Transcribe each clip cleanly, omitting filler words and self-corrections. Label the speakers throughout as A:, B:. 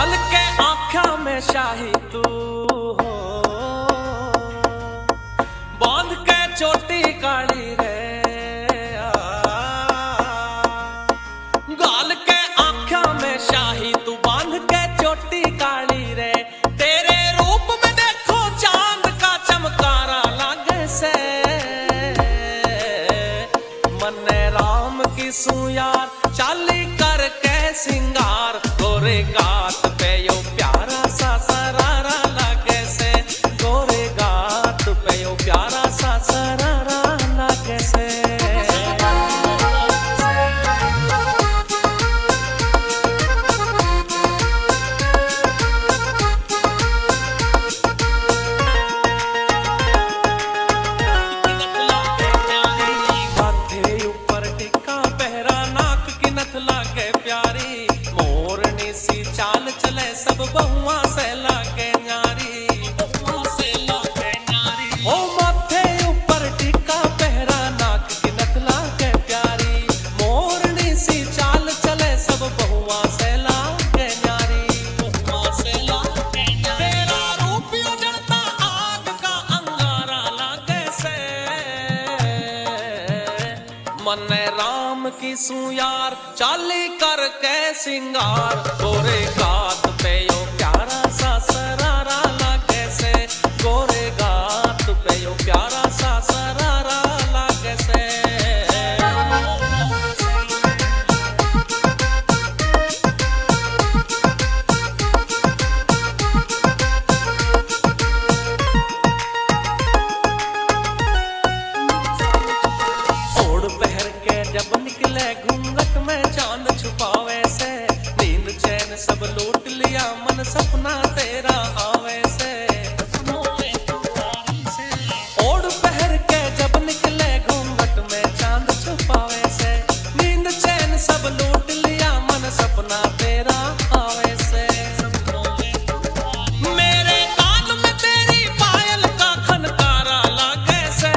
A: गाल के आँखा में शाही तू हो, बांध के चोटी काली रे। गाल के आँखा में शाही तू, बांध के चोटी काली रे। तेरे रूप में देखो चांद का चमकारा लागे से। मन्ने राम की सुयार चाली करके सिंगार, गोरे गात पे यो प्यारा सा सरारा लागे से। गोरे गात पे यो प्यारा सा सरारा लागे से। चाल चले सब बहुआ से लागे न्यारी, ओ माथे ऊपर टीका पहरा, नाक की नथ लागे प्यारी। मोरनी सी चाल चले सब बहुआ से लागे न्यारी। तेरा रूप उजड़ता आग का अंगारा लागे से। मन्ने राम की सुयार चाली करके सिंगार, गोरे गात पे यो प्यारा सा सरारा लागे से। गोरे गात पे यो प्यारा सा सरारा लागे से। ओढ़ पहर के जब निकले घूंघट में चांद छुपावे से। नींद चैन सब लूट लिया मन सपना तेरा आवे से। ओढ़ पहर के जब निकले घूंघट में चांद छुपावे से। नींद चैन सब लूट लिया मन सपना तेरा आवे से। मेरे कान में तेरी पायल का खनकारा लागे से।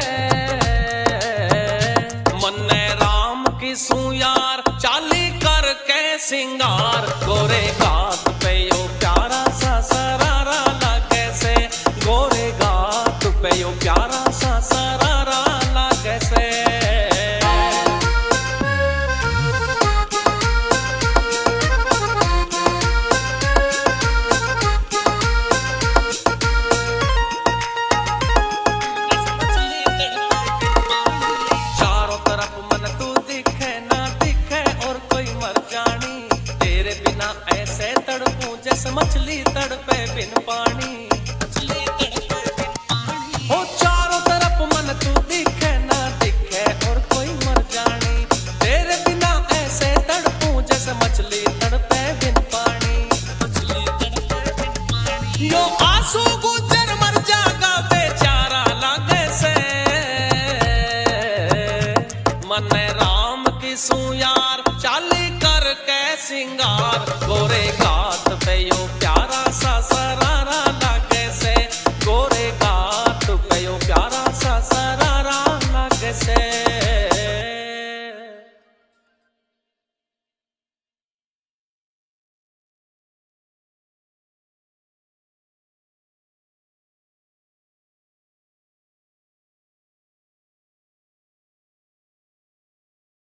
A: मन्ने राम की सुयार चाली करके सिंगार, गोरे गात पे यो प्यारा सा सरारा लागे से। गोरे गात पे यो प्यारा सा सरारा लागे से। चारों तरफ मन तू दिखे ना दिखे और कोई मर जानी। तेरे बिना ऐसे तड़पूं जैसे मछली तड़पे बिन पानी। हो चारों तरफ मन तू दिखे ना दिखे और कोई मर जानी। तेरे बिना ऐसे तड़पूं जैसे मछली तड़पे बिन पानी। यो आंसू गुजर मर जागा बेचारा लागे से। मन्ने राम की सुयार चाली करके सिंगार, गोरे